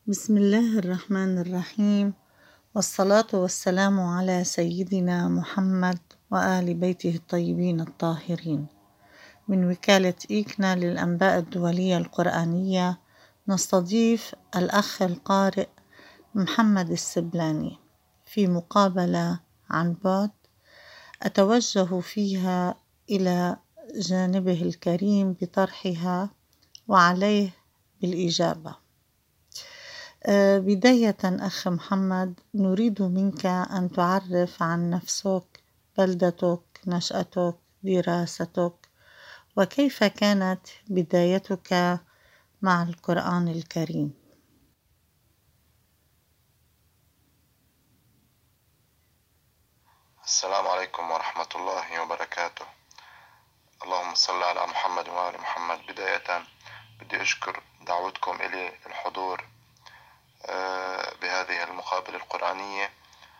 بسم الله الرحمن الرحيم، والصلاة والسلام على سيدنا محمد وآل بيته الطيبين الطاهرين. من وكالة إيكنا للأنباء الدولية القرآنية نستضيف الأخ القارئ محمد السبلاني في مقابلة عن بعد أتوجه فيها إلى جانبه الكريم بطرحها وعليه بالإجابة. بداية أخ محمد، نريد منك أن تعرف عن نفسك، بلدتك، نشأتك، دراستك، وكيف كانت بدايتك مع القرآن الكريم. السلام عليكم ورحمة الله وبركاته. اللهم صل على محمد وآل محمد. بداية بدي أشكر دعوتكم إلي الحضور بهذه المقابلة القرآنية،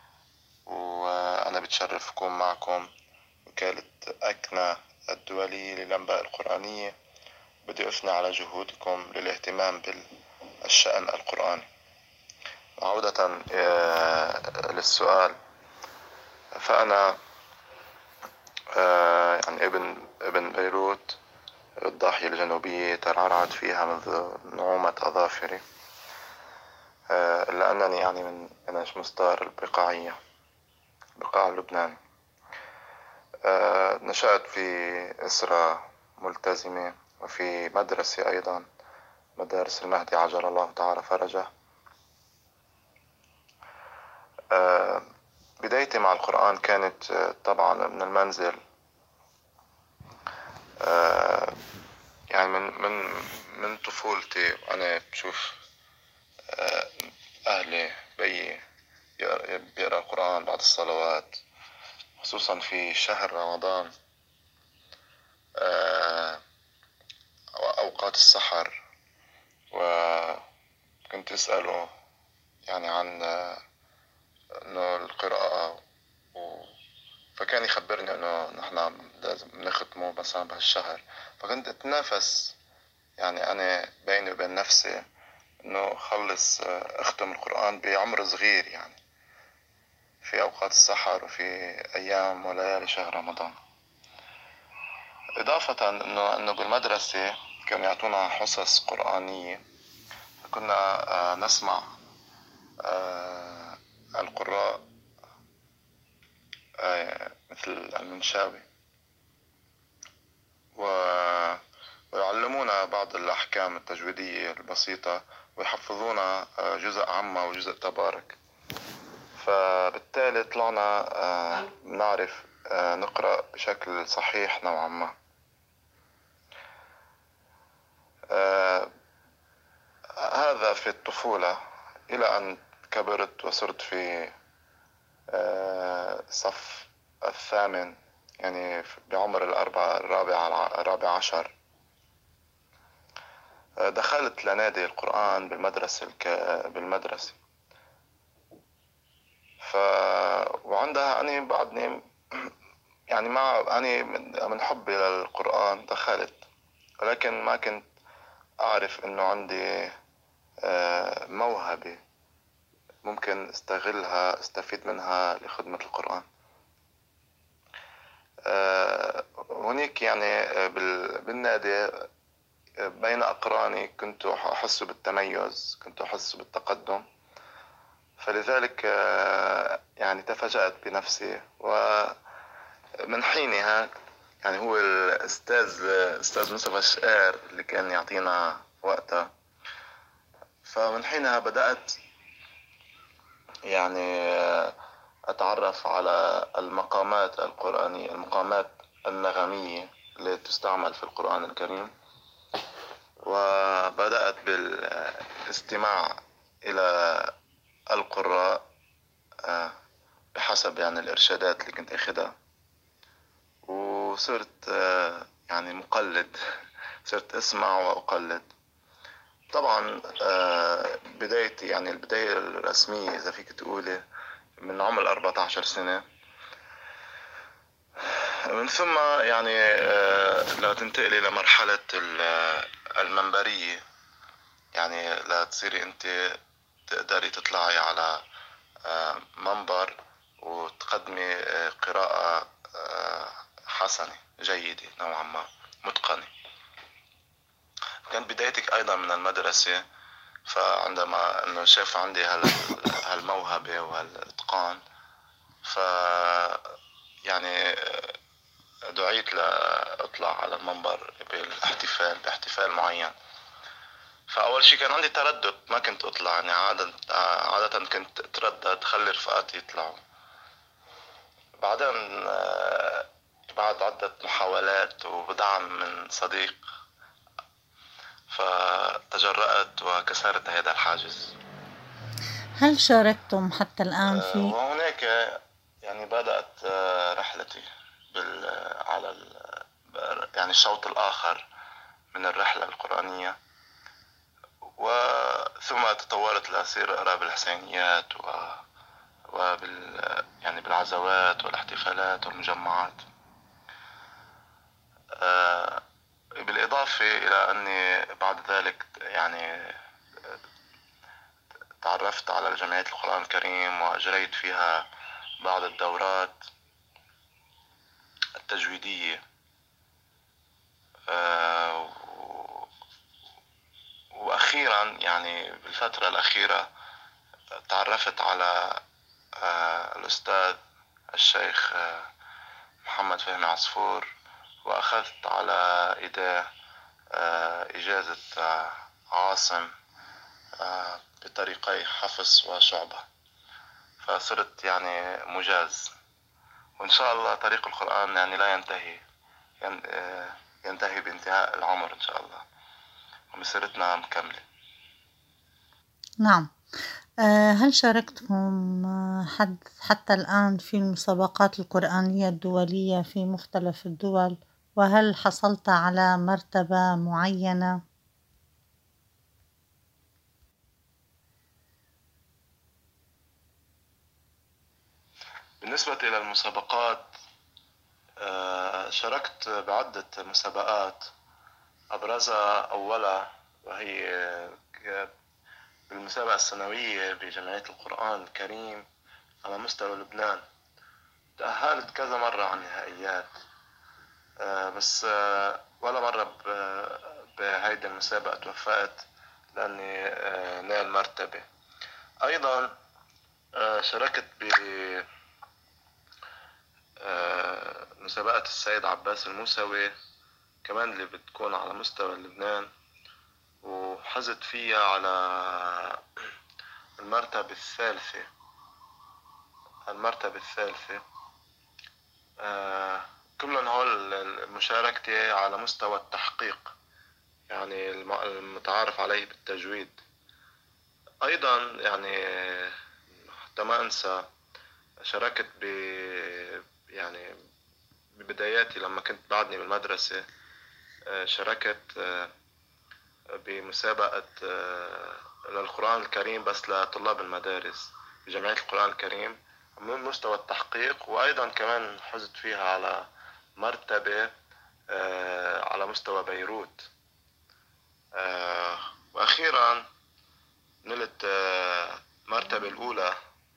وأنا بتشرف أكون معكم وكالة أكنا الدولية للأنباء القرآنية. بدي أثني على جهودكم للاهتمام بالشأن القرآني. عودة للسؤال، فأنا يعني ابن بيروت، الضاحية الجنوبية، ترعرعت فيها منذ نعومة أظافري، إلا أنني يعني من شمستار البقاعية، بقاع لبنان. نشأت في أسرة ملتزمة وفي مدرسة أيضا، مدارس المهدي عجل الله تعالى فرجه. بدايتي مع القرآن كانت طبعا من المنزل، يعني من طفولتي وأنا بشوف أهلي بيي بيقرأ القرآن بعد الصلوات، خصوصا في شهر رمضان وأوقات السحر. وكنت أسأله يعني عن إنه القراءة، فكان يخبرني إنه نحن لازم نختمه مثلا بهالشهر. فكنت أتنافس يعني أنا بيني وبين نفسي إنه خلص أختم القرآن بعمر صغير، يعني في أوقات السحر وفي أيام وليالي شهر رمضان. إضافة إنه بالمدرسة كانوا يعطونا حصص قرآنية، كنا نسمع القراء مثل المنشاوي، ويعلمونا بعض الأحكام التجويدية البسيطة، ويحفظونا جزء عامة وجزء تبارك. فبالتالي طلعنا نعرف نقرأ بشكل صحيح نوعا ما. هذا في الطفولة، إلى أن كبرت وصرت في صف الثامن، يعني بعمر الرابع عشر. دخلت لنادي القرآن بالمدرسة. وعندها أنا بعدني يعني أنا من حبي للقرآن دخلت، ولكن ما كنت أعرف إنه عندي موهبة ممكن استفيد منها لخدمة القرآن. هناك يعني بالنادي بين أقراني كنت أحس بالتميز، كنت أحس بالتقدم، فلذلك يعني تفاجأت بنفسي. ومن حينها يعني هو أستاذ مصطفى الشقير اللي كان يعطينا وقتها، فمن حينها بدأت يعني أتعرف على المقامات القرآنية، المقامات النغمية التي تستعمل في القرآن الكريم، وبدأت بالاستماع إلى القراء بحسب يعني الإرشادات اللي كنت أخذها، وصرت يعني مقلد. صرت أسمع وأقلد. طبعا بدايتي يعني البداية الرسمية إذا فيك تقولي من عمر 14 سنة. من ثم يعني لا تنتقلي لمرحلة المنبرية، يعني لا تصيري أنت تقدري تطلعي على منبر وتقدمي قراءة حسنة جيدة نوعا ما متقنة. كانت بدايتك أيضا من المدرسة، فعندما أنه شاف عندي هالموهبة وهالإتقان، ف يعني دعيت لأطلع على المنبر باحتفال معين. فأول شي كان عندي تردد، ما كنت أطلع، يعني عادة كنت أتردد خلي رفقاتي يطلعوا. بعدين بعد عدة محاولات ودعم من صديق فتجرأت وكسرت هذا الحاجز. هل شاركتم حتى الآن في وهناك يعني بدأت رحلتي على يعني الشوط الآخر من الرحلة القرآنية، وثم تطورت لأصير أقرأ بالحسينيات يعني بالعزوات والاحتفالات والمجمعات. بالإضافة إلى أني بعد ذلك يعني تعرفت على جمعية القرآن الكريم وأجريت فيها بعض الدورات التجويدية. وأخيرا يعني بالفترة الأخيرة تعرفت على الأستاذ الشيخ محمد فهمي عصفور، وأخذت على إيديه إجازة عاصم بطريقي حفص وشعبة، فصرت يعني مجاز. وإن شاء الله طريق القرآن يعني لا ينتهي بانتهاء العمر إن شاء الله، ومسيرتنا مكملة. نعم. هل شاركتم حتى الآن في المسابقات القرآنية الدولية في مختلف الدول؟ وهل حصلت على مرتبة معينة؟ بالنسبة إلى المسابقات، شاركت بعدة مسابقات، أبرزها أولا وهي بالمسابقة السنوية بجمعية القرآن الكريم على مستوى لبنان. تأهلت كذا مرة عن نهائيات، بس ولا مرة بهيدي المسابقة توفقت لأني نال مرتبة. أيضا شاركت بمسابقة السيد عباس الموسوي كمان اللي بتكون على مستوى لبنان، وحزت فيها على المرتبة الثالثة. كلهم هول مشاركتي على مستوى التحقيق، يعني المتعارف عليه بالتجويد. أيضا يعني حتى ما أنسى شاركت يعني ببداياتي لما كنت بعدني بالمدرسة، شاركت بمسابقة للقرآن الكريم بس لطلاب المدارس بجمعية القرآن الكريم من مستوى التحقيق، وأيضا كمان حزت فيها على مرتبة على مستوى بيروت. وأخيرا نلت مرتبة الأولى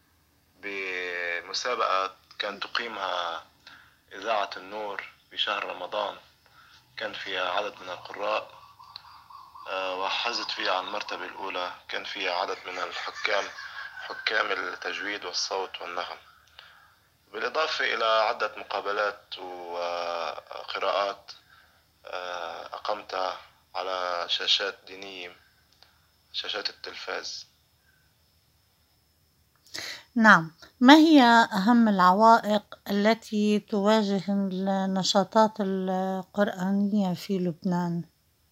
بمسابقة كان تقيمها إذاعة النور في شهر رمضان، كان فيها عدد من القراء، وحزت فيها على المرتبة الأولى. كان فيها عدد من حكام التجويد والصوت والنغم، بالإضافة إلى عدة مقابلات وقراءات أقمتها على شاشات دينية، شاشات التلفاز. نعم. ما هي أهم العوائق التي تواجه النشاطات القرآنية في لبنان؟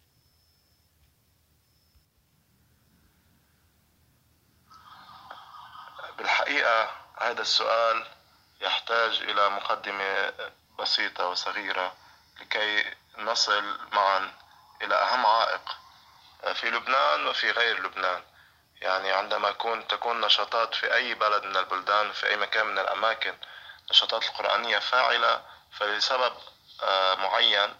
بالحقيقة هذا السؤال يحتاج إلى مقدمة بسيطة وصغيرة لكي نصل معا إلى أهم عائق في لبنان وفي غير لبنان. يعني عندما تكون نشاطات في أي بلد من البلدان، في أي مكان من الأماكن، نشاطات القرآنية فاعلة فلسبب معين،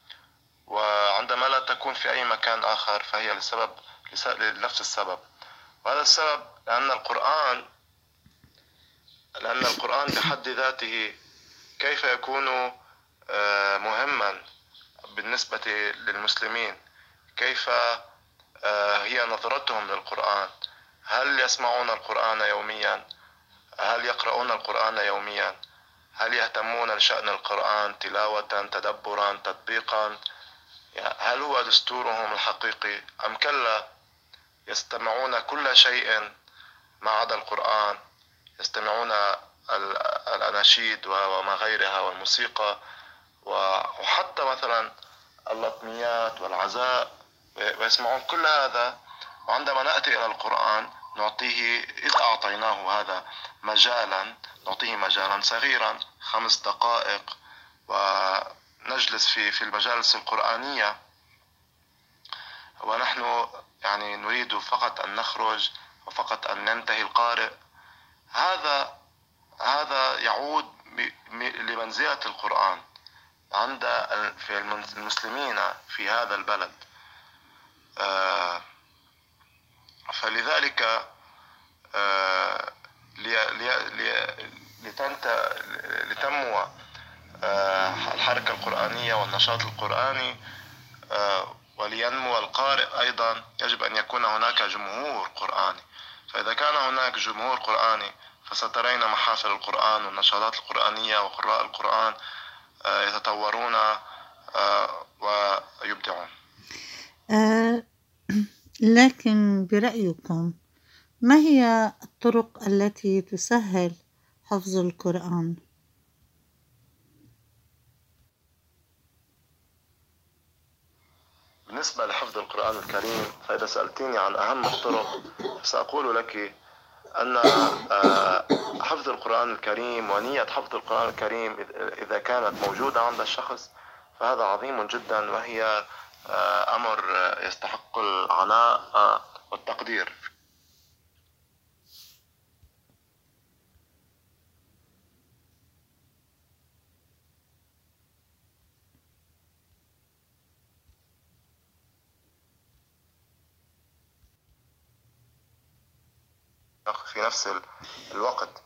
وعندما لا تكون في أي مكان آخر فهي لنفس السبب. وهذا السبب لأن القرآن بحد ذاته كيف يكون مهما بالنسبة للمسلمين، كيف هي نظرتهم للقرآن، هل يسمعون القرآن يوميا، هل يقرؤون القرآن يوميا، هل يهتمون لشأن القرآن تلاوة تدبرا تطبيقا، هل هو دستورهم الحقيقي أم كلا يستمعون كل شيء ما عدا القرآن، يستمعون الأناشيد وما غيرها والموسيقى وحتى مثلا اللطميات والعزاء ويسمعون كل هذا. وعندما نأتي إلى القرآن نعطيه، إذا أعطيناه هذا مجالا، نعطيه مجالا صغيرا 5 دقائق ونجلس في المجالس القرآنية، ونحن يعني نريد فقط أن نخرج وفقط أن ننتهي القارئ، هذا يعود لمنزلة القرآن عند في المسلمين في هذا البلد. فلذلك لتنمو الحركة القرآنية والنشاط القرآني ولينمو القارئ أيضا يجب أن يكون هناك جمهور قرآني. فإذا كان هناك جمهور قرآني فسترين محافل القرآن والنشاطات القرآنية وقراء القرآن يتطورون ويبدعون. لكن برأيكم ما هي الطرق التي تسهل حفظ القرآن؟ بالنسبة لحفظ القرآن الكريم، فإذا سألتيني عن أهم الطرق سأقول لك أن حفظ القرآن الكريم ونية حفظ القرآن الكريم إذا كانت موجودة عند الشخص فهذا عظيم جدا، وهي أمر يستحق العناء والتقدير. في نفس الوقت،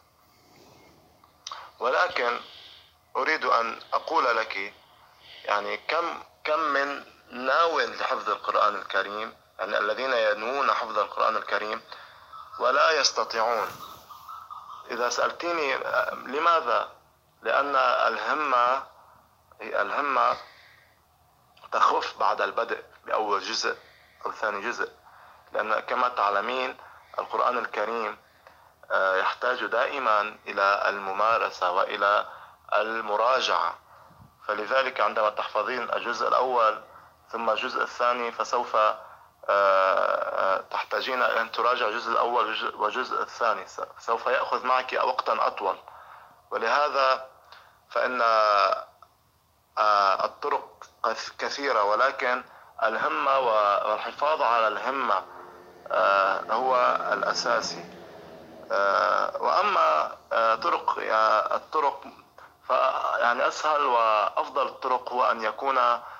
ولكن أريد أن أقول لك يعني كم من ناو لحفظ القرآن الكريم، يعني الذين ينوون حفظ القرآن الكريم ولا يستطيعون. إذا سألتني لماذا؟ لأن الهمة تخف بعد البدء بأول جزء أو ثاني جزء، لأن كما تعلمين القرآن الكريم يحتاج دائما إلى الممارسة وإلى المراجعة. فلذلك عندما تحفظين الجزء الأول ثم الجزء الثاني فسوف تحتاجين أن تراجع الجزء الأول والجزء الثاني، سوف يأخذ معك وقتا أطول. ولهذا فإن الطرق كثيرة، ولكن الهمة والحفاظ على الهمة هو الأساسي. وأما الطرق يعني أسهل وأفضل الطرق هو أن يكون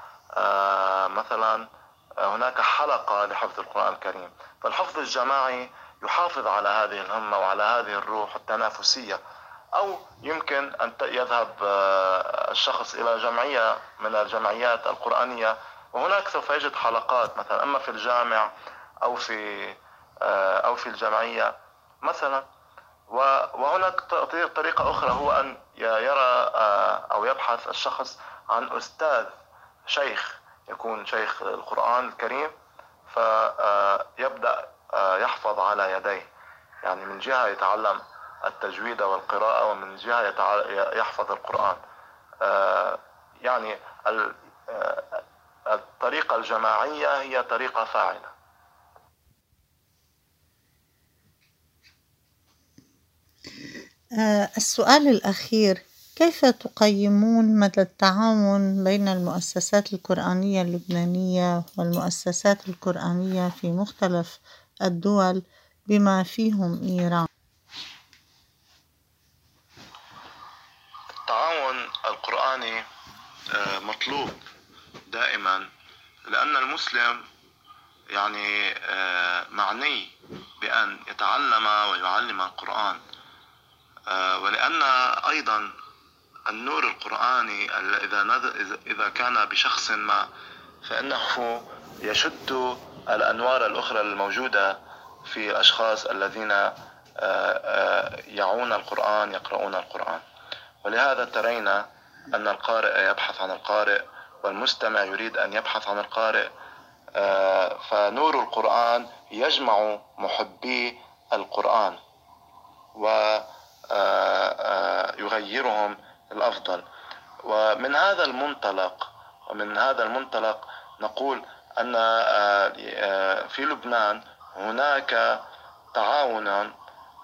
مثلا هناك حلقة لحفظ القرآن الكريم، فالحفظ الجماعي يحافظ على هذه الهمة وعلى هذه الروح التنافسية. أو يمكن أن يذهب الشخص إلى جمعية من الجمعيات القرآنية، وهناك سوف يجد حلقات مثلا أما في الجامع أو في الجمعية مثلا. وهناك طريقة أخرى هو أن يرى أو يبحث الشخص عن أستاذ شيخ، يكون شيخ القرآن الكريم، فيبدأ يحفظ على يديه، يعني من جهة يتعلم التجويد والقراءة ومن جهة يحفظ القرآن. يعني الطريقة الجماعية هي طريقة فاعلة. السؤال الأخير: كيف تقيمون مدى التعاون بين المؤسسات القرآنية اللبنانية والمؤسسات القرآنية في مختلف الدول بما فيهم إيران؟ التعاون القرآني مطلوب دائما، لأن المسلم يعني معني بأن يتعلم ويعلم القرآن. ولأن أيضا النور القرآني إذا كان بشخص ما فإنه يشد الأنوار الأخرى الموجودة في الأشخاص الذين يعون القرآن يقرؤون القرآن. ولهذا ترين أن القارئ يبحث عن القارئ والمستمع يريد أن يبحث عن القارئ. فنور القرآن يجمع محبي القرآن ويغيرهم الأفضل. ومن هذا المنطلق نقول أن في لبنان هناك تعاون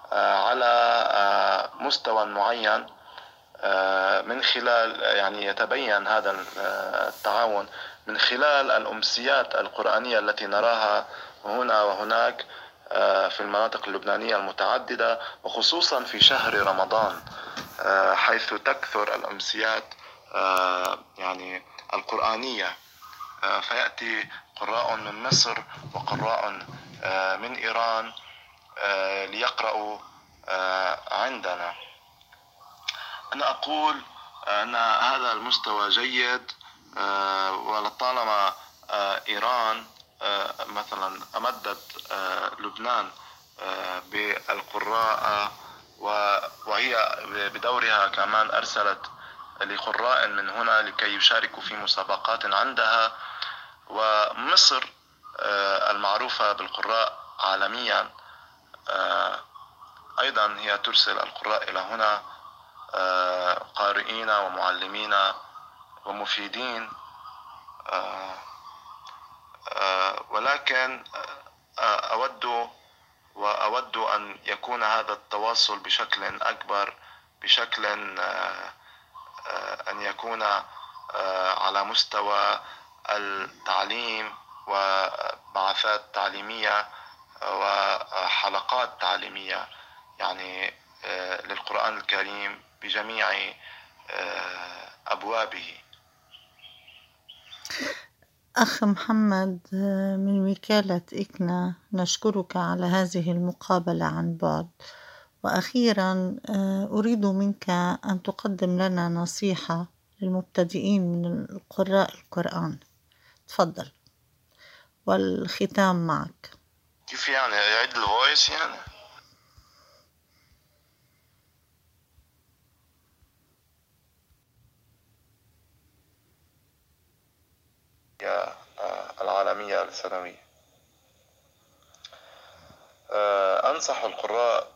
على مستوى معين، من خلال يعني يتبين هذا التعاون من خلال الأمسيات القرآنية التي نراها هنا وهناك في المناطق اللبنانية المتعددة، وخصوصا في شهر رمضان حيث تكثر الأمسيات يعني القرآنية. فيأتي قراء من مصر وقراء من إيران ليقرأوا عندنا. أنا أقول أن هذا المستوى جيد، ولطالما إيران مثلا أمدت لبنان بالقراء، وهي بدورها كمان أرسلت لقراء من هنا لكي يشاركوا في مسابقات عندها. ومصر المعروفة بالقراء عالميا أيضا هي ترسل القراء إلى هنا، قارئين ومعلمين ومفيدين. ولكن أود أن يكون هذا التواصل بشكل أكبر، بشكل أن يكون على مستوى التعليم وبعثات تعليمية وحلقات تعليمية يعني للقرآن الكريم بجميع أبوابه. أخ محمد من وكالة إكنا، نشكرك على هذه المقابلة عن بعد. وأخيرا أريد منك أن تقدم لنا نصيحة للمبتدئين من قراء القرآن. تفضل، والختام معك. كيف يعني يعيد الفويس يعني؟ العالمية الثانوية. أنصح القراء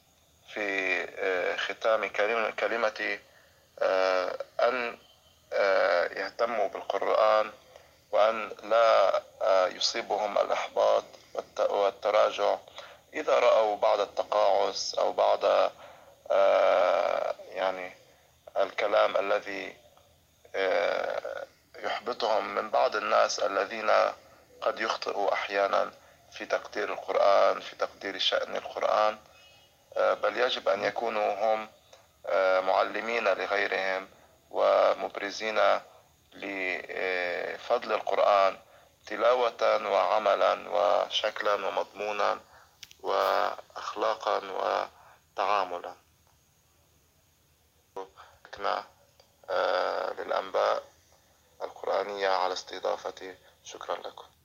في ختام كلمتي أن يهتموا بالقرآن، وأن لا يصيبهم الإحباط والتراجع إذا رأوا بعض التقاعس أو بعض يعني الكلام الذي يحبطهم من بعض الناس الذين قد يخطئوا أحيانا في تقدير القرآن، في تقدير شأن القرآن. بل يجب أن يكونوا هم معلمين لغيرهم ومبرزين لفضل القرآن تلاوة وعملا وشكلا ومضمونا وأخلاقا وتعاملا. للأنباء القرآنية على استضافتي. شكرا لكم.